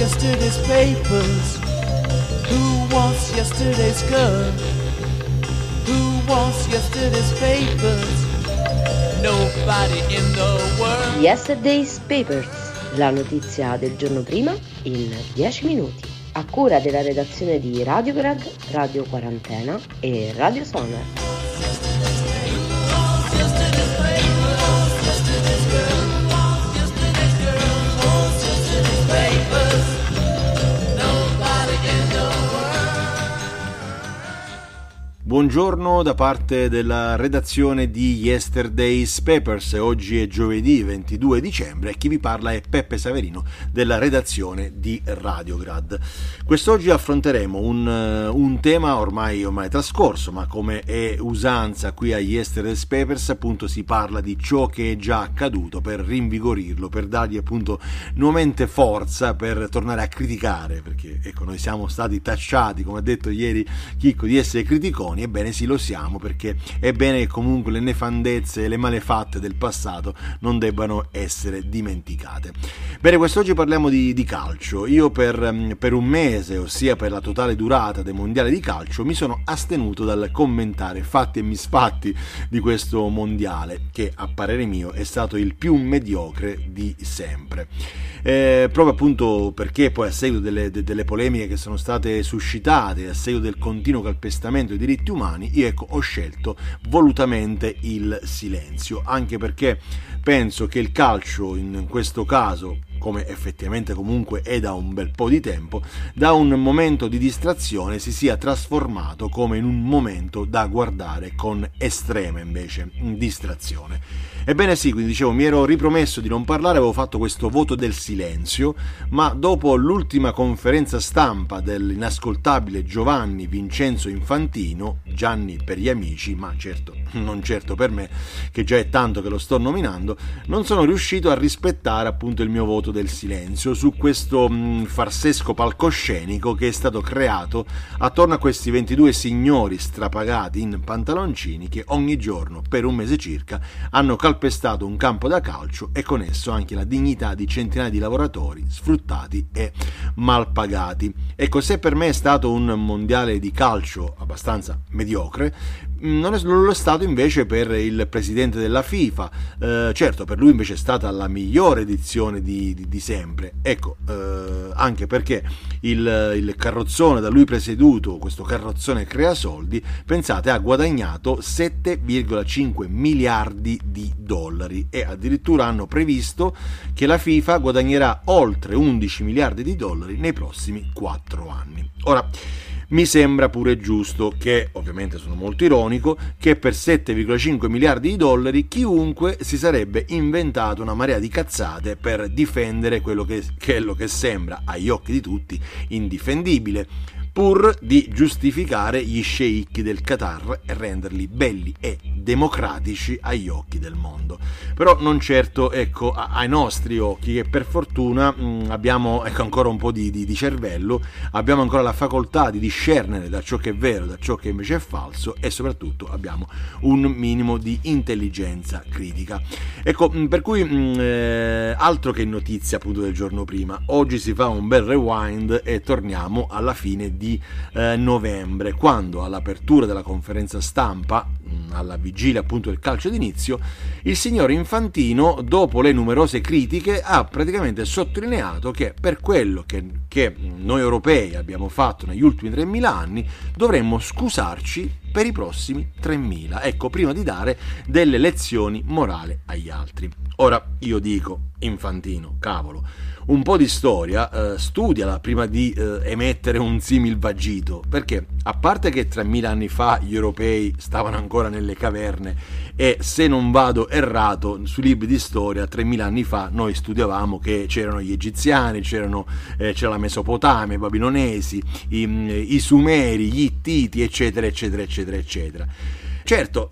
yesterday's papers? Who wants yesterday's girl? Who wants yesterday's papers? Nobody in the world. Yesterday's Papers, la notizia del giorno prima in 10 minuti. A cura della redazione di Radiograd, Radio Quarantena e Radio Sonar. Buongiorno da parte della redazione di Yesterday's Papers. Oggi è giovedì 22 dicembre e chi vi parla è Peppe Saverino della redazione di Radiograd. Quest'oggi affronteremo un tema ormai trascorso, ma come è usanza qui a Yesterday's Papers, appunto si parla di ciò che è già accaduto per rinvigorirlo, per dargli appunto nuovamente forza per tornare a criticare, perché ecco, noi siamo stati tacciati, come ha detto ieri Chicco, di essere criticoni. Ebbene sì, lo siamo, perché è bene che comunque le nefandezze e le malefatte del passato non debbano essere dimenticate. Bene, quest'oggi parliamo di calcio. Io per un mese, ossia per la totale durata del mondiale di calcio, mi sono astenuto dal commentare fatti e misfatti di questo mondiale, che a parere mio è stato il più mediocre di sempre. Proprio appunto perché poi a seguito delle polemiche che sono state suscitate, a seguito del continuo calpestamento dei diritti umani, io ho scelto volutamente il silenzio, anche perché penso che il calcio in questo caso, come effettivamente comunque è da un bel po' di tempo, da un momento di distrazione si sia trasformato come in un momento da guardare con estrema invece distrazione. Ebbene sì, quindi dicevo, mi ero ripromesso di non parlare, avevo fatto questo voto del silenzio, ma dopo l'ultima conferenza stampa dell'inascoltabile Giovanni Vincenzo Infantino, Gianni per gli amici, ma certo, non certo per me, che già è tanto che lo sto nominando, non sono riuscito a rispettare appunto il mio voto del silenzio su questo farsesco palcoscenico che è stato creato attorno a questi 22 signori strapagati in pantaloncini che ogni giorno per un mese circa hanno calpestato un campo da calcio e con esso anche la dignità di centinaia di lavoratori sfruttati e mal pagati. Ecco, se per me è stato un mondiale di calcio abbastanza mediocre, non lo è stato invece per il presidente della FIFA. Certo, per lui invece è stata la migliore edizione di sempre, ecco, anche perché il carrozzone da lui presieduto, questo carrozzone crea soldi, pensate, ha guadagnato 7,5 miliardi di dollari e addirittura hanno previsto che la FIFA guadagnerà oltre 11 miliardi di dollari nei prossimi 4 anni. Ora, mi sembra pure giusto che, ovviamente sono molto ironico, che per 7,5 miliardi di dollari chiunque si sarebbe inventato una marea di cazzate per difendere quello che sembra agli occhi di tutti indifendibile, pur di giustificare gli sceicchi del Qatar e renderli belli e democratici agli occhi del mondo. Però non certo, ecco, ai nostri occhi, che per fortuna abbiamo ancora un po' di cervello, abbiamo ancora la facoltà di discernere da ciò che è vero da ciò che invece è falso, e soprattutto abbiamo un minimo di intelligenza critica. Ecco, per cui altro che notizia appunto del giorno prima, oggi si fa un bel rewind e torniamo alla fine di novembre, quando all'apertura della conferenza stampa, alla vigilia appunto del calcio d'inizio, il signor Infantino, dopo le numerose critiche, ha praticamente sottolineato che per quello che noi europei abbiamo fatto negli ultimi 3.000 anni dovremmo scusarci per i prossimi 3.000, ecco, prima di dare delle lezioni morali agli altri. Ora io dico, Infantino, cavolo, un po' di storia studiala prima di emettere un simil vagito, perché a parte che 3.000 anni fa gli europei stavano ancora nelle caverne e, se non vado errato, sui libri di storia 3.000 anni fa noi studiavamo che c'erano gli egiziani, c'era la Mesopotamia, i babilonesi, i sumeri, gli ittiti, eccetera eccetera eccetera eccetera. Certo,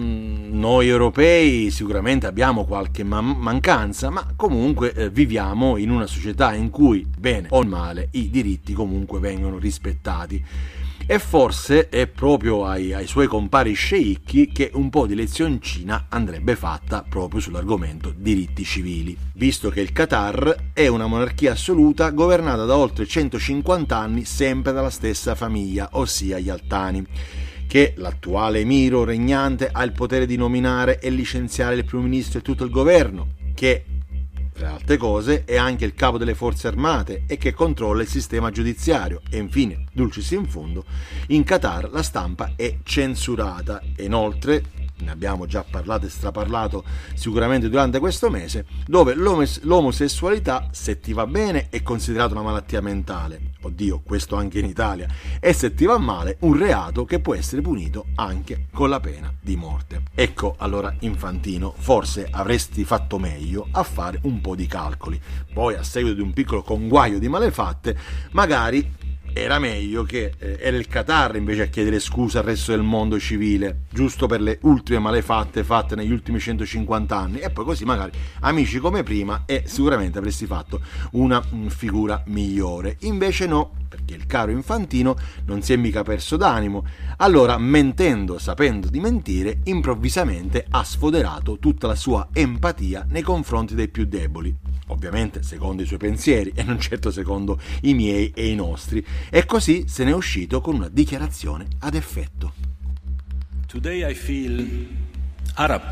noi europei sicuramente abbiamo qualche mancanza, ma comunque viviamo in una società in cui, bene o male, i diritti comunque vengono rispettati. E forse è proprio ai suoi compari sceicchi che un po' di lezioncina andrebbe fatta proprio sull'argomento diritti civili, visto che il Qatar è una monarchia assoluta governata da oltre 150 anni sempre dalla stessa famiglia, ossia gli Altani, che l'attuale emiro regnante ha il potere di nominare e licenziare il primo ministro e tutto il governo, che tra altre cose è anche il capo delle forze armate e che controlla il sistema giudiziario. E infine, dulcis in fundo, in Qatar la stampa è censurata e inoltre, ne abbiamo già parlato e straparlato sicuramente durante questo mese, dove l'omosessualità, se ti va bene, è considerata una malattia mentale, oddio, questo anche in Italia, e se ti va male un reato che può essere punito anche con la pena di morte. Ecco, allora Infantino, forse avresti fatto meglio a fare un po' di calcoli, poi a seguito di un piccolo conguaglio di malefatte magari era meglio che era il Qatar invece a chiedere scusa al resto del mondo civile, giusto per le ultime malefatte fatte negli ultimi 150 anni, e poi così magari amici come prima e sicuramente avresti fatto una figura migliore. Invece no, perché il caro Infantino non si è mica perso d'animo, allora mentendo, sapendo di mentire, improvvisamente ha sfoderato tutta la sua empatia nei confronti dei più deboli, ovviamente secondo i suoi pensieri e non certo secondo i miei e i nostri, e così se ne è uscito con una dichiarazione ad effetto. Today I feel Arab.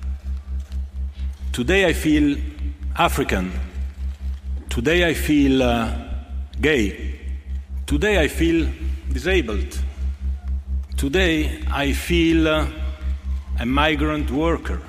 Today I feel African. Today I feel gay. Today I feel disabled. Today I feel a migrant worker.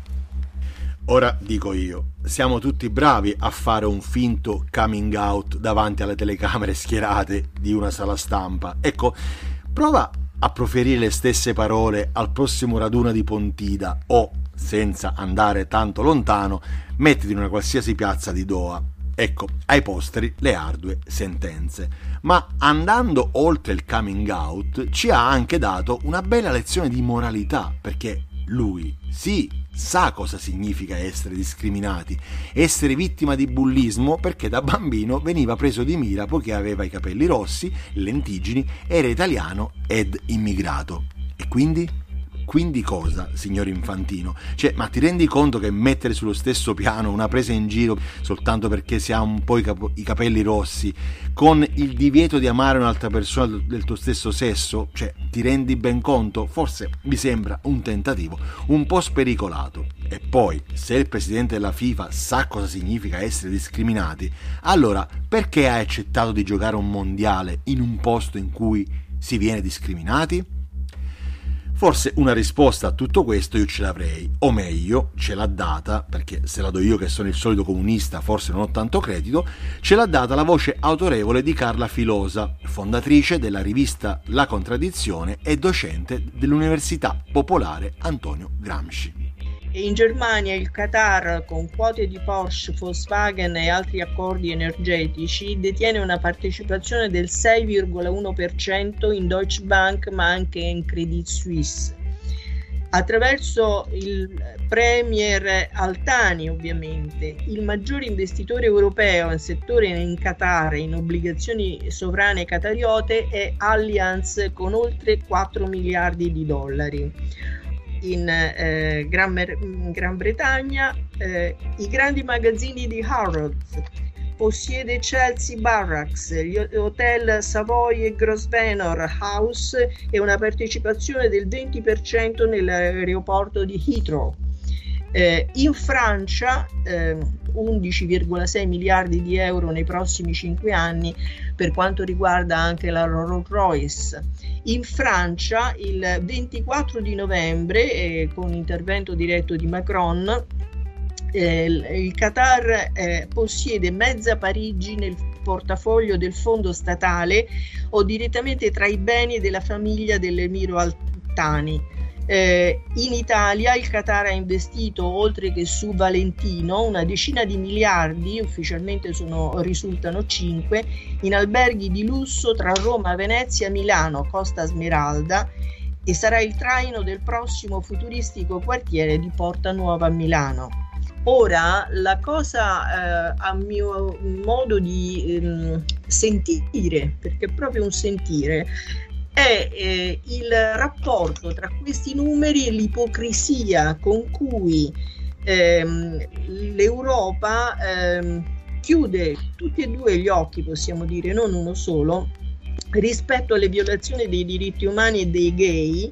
Ora dico io, siamo tutti bravi a fare un finto coming out davanti alle telecamere schierate di una sala stampa. Ecco, prova a proferire le stesse parole al prossimo raduno di Pontida o, senza andare tanto lontano, mettiti in una qualsiasi piazza di Doha. Ecco, ai posteri le ardue sentenze. Ma andando oltre il coming out ci ha anche dato una bella lezione di moralità, perché lui, sì, sa cosa significa essere discriminati, essere vittima di bullismo, perché da bambino veniva preso di mira poiché aveva i capelli rossi, lentiggini, era italiano ed immigrato. E quindi cosa, signor Infantino? Cioè, ma ti rendi conto che mettere sullo stesso piano una presa in giro soltanto perché si ha un po' i capelli rossi, con il divieto di amare un'altra persona del tuo stesso sesso, cioè, ti rendi ben conto? Forse mi sembra un tentativo un po' spericolato. E poi, se il presidente della FIFA sa cosa significa essere discriminati, allora perché ha accettato di giocare un mondiale in un posto in cui si viene discriminati? Forse una risposta a tutto questo io ce l'avrei, o meglio, ce l'ha data, perché se la do io che sono il solito comunista forse non ho tanto credito, ce l'ha data la voce autorevole di Carla Filosa, fondatrice della rivista La Contraddizione e docente dell'Università Popolare Antonio Gramsci. In Germania il Qatar, con quote di Porsche, Volkswagen e altri accordi energetici, detiene una partecipazione del 6,1% in Deutsche Bank ma anche in Credit Suisse. Attraverso il premier Altani, ovviamente, il maggiore investitore europeo nel settore in Qatar in obbligazioni sovrane qatariote è Allianz con oltre 4 miliardi di dollari. In Gran Bretagna i grandi magazzini di Harrods, possiede Chelsea Barracks, gli hotel Savoy e Grosvenor House e una partecipazione del 20% nell'aeroporto di Heathrow. In Francia 11,6 miliardi di euro nei prossimi 5 anni per quanto riguarda anche la Rolls-Royce. In Francia il 24 di novembre, con intervento diretto di Macron, il Qatar possiede mezza Parigi nel portafoglio del fondo statale o direttamente tra i beni della famiglia dell'emiro Altani. In Italia il Qatar ha investito, oltre che su Valentino, una decina di miliardi, ufficialmente risultano 5, in alberghi di lusso tra Roma, Venezia, Milano, Costa Smeralda, e sarà il traino del prossimo futuristico quartiere di Porta Nuova a Milano. Ora, la cosa a mio modo di sentire, perché è proprio un sentire, è il rapporto tra questi numeri e l'ipocrisia con cui l'Europa chiude tutti e due gli occhi, possiamo dire, non uno solo, rispetto alle violazioni dei diritti umani e dei gay,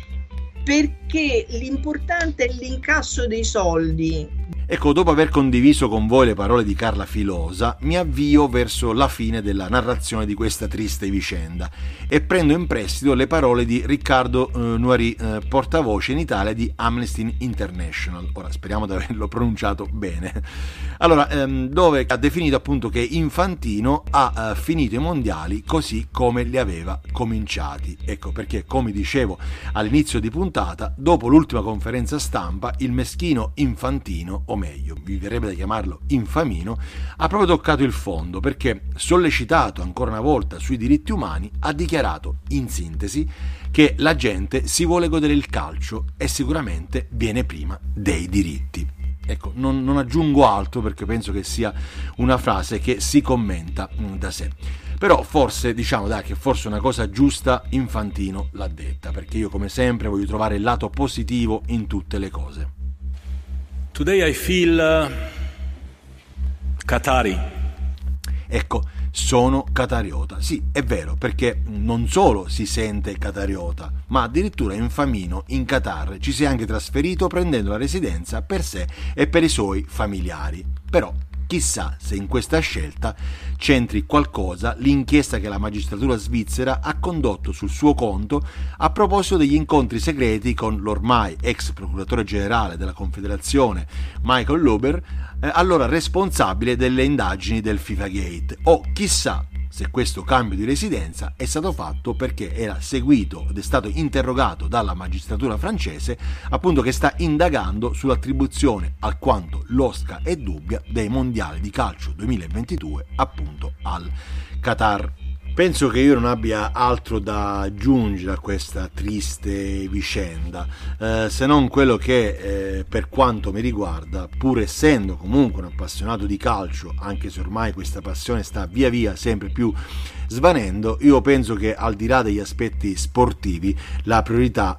perché l'importante è l'incasso dei soldi. Ecco, dopo aver condiviso con voi le parole di Carla Filosa, mi avvio verso la fine della narrazione di questa triste vicenda e prendo in prestito le parole di Riccardo Noiri, portavoce in Italia di Amnesty International. Ora, speriamo di averlo pronunciato bene. Allora, dove ha definito appunto che Infantino ha finito i mondiali così come li aveva cominciati. Ecco perché, come dicevo all'inizio di puntata, dopo l'ultima conferenza stampa, il meschino Infantino, o meglio, vi verrebbe da chiamarlo Infamino, ha proprio toccato il fondo, perché, sollecitato ancora una volta sui diritti umani, ha dichiarato in sintesi che la gente si vuole godere il calcio e sicuramente viene prima dei diritti. Ecco, non aggiungo altro perché penso che sia una frase che si commenta da sé. Però forse, diciamo dai, che forse una cosa giusta Infantino l'ha detta, perché io come sempre voglio trovare il lato positivo in tutte le cose. Today I feel Qatari. Ecco, sono qatariota. Sì, è vero, perché non solo si sente qatariota, ma addirittura Infamino in Qatar ci si è anche trasferito prendendo la residenza per sé e per i suoi familiari. Però chissà se in questa scelta c'entri qualcosa l'inchiesta che la magistratura svizzera ha condotto sul suo conto a proposito degli incontri segreti con l'ormai ex procuratore generale della Confederazione Michael Löber, allora responsabile delle indagini del FIFA Gate, o chissà se questo cambio di residenza è stato fatto perché era seguito ed è stato interrogato dalla magistratura francese, appunto, che sta indagando sull'attribuzione alquanto losca e dubbia dei mondiali di calcio 2022 appunto al Qatar. Penso che io non abbia altro da aggiungere a questa triste vicenda, se non quello che per quanto mi riguarda, pur essendo comunque un appassionato di calcio, anche se ormai questa passione sta via via sempre più svanendo, io penso che al di là degli aspetti sportivi la priorità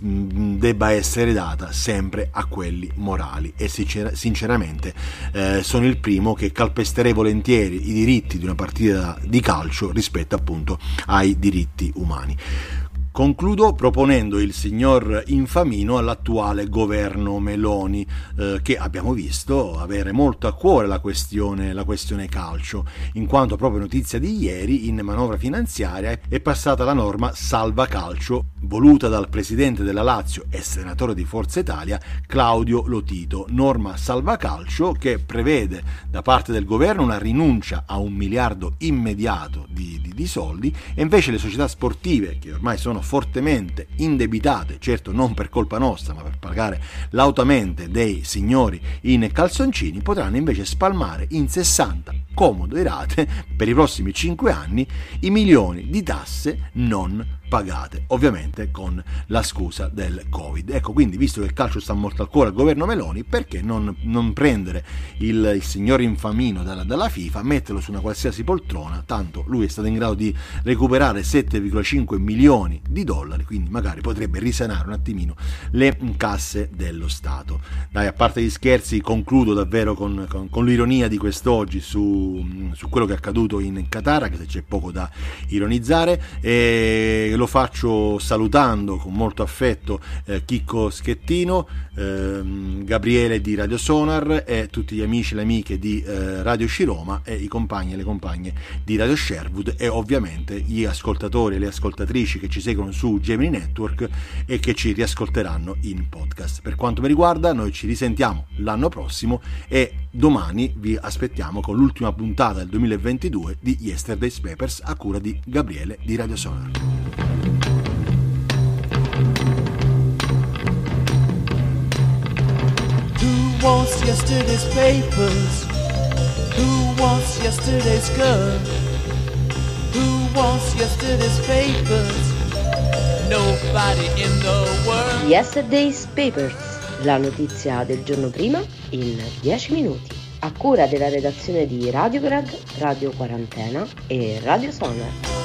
debba essere data sempre a quelli morali e sinceramente sono il primo che calpesterei volentieri i diritti di una partita di calcio rispetto appunto ai diritti umani. Concludo proponendo il signor Infamino all'attuale governo Meloni, che abbiamo visto avere molto a cuore la questione calcio, in quanto proprio notizia di ieri in manovra finanziaria è passata la norma Salva Calcio, voluta dal presidente della Lazio e senatore di Forza Italia Claudio Lotito. Norma Salva Calcio che prevede da parte del governo una rinuncia a 1 miliardo immediato di soldi, e invece le società sportive, che ormai sono fortemente indebitate, certo non per colpa nostra ma per pagare lautamente dei signori in calzoncini, potranno invece spalmare in 60 comode rate per i prossimi 5 anni i milioni di tasse non pagate, ovviamente con la scusa del Covid. Ecco, quindi, visto che il calcio sta molto al cuore al governo Meloni, perché non prendere il signor Infamino dalla FIFA, metterlo su una qualsiasi poltrona, tanto lui è stato in grado di recuperare 7,5 milioni di dollari, quindi magari potrebbe risanare un attimino le casse dello Stato. Dai, a parte gli scherzi, concludo davvero con l'ironia di quest'oggi su quello che è accaduto in Qatar, anche se c'è poco da ironizzare, e lo faccio salutando con molto affetto Chicco Schettino, Gabriele di Radio Sonar e tutti gli amici e le amiche di Radio Sciroma e i compagni e le compagne di Radio Sherwood, e ovviamente gli ascoltatori e le ascoltatrici che ci seguono su Gemini Network e che ci riascolteranno in podcast. Per quanto mi riguarda, noi ci risentiamo l'anno prossimo e domani vi aspettiamo con l'ultima puntata del 2022 di Yesterday's Papers a cura di Gabriele di Radio Sonar. Who wants yesterday's papers? Who wants yesterday's girl? Who wants yesterday's papers? Nobody in the world. Yesterday's Papers, la notizia del giorno prima in 10 minuti. A cura della redazione di Radio Grad, Radio Quarantena e Radio Sonar.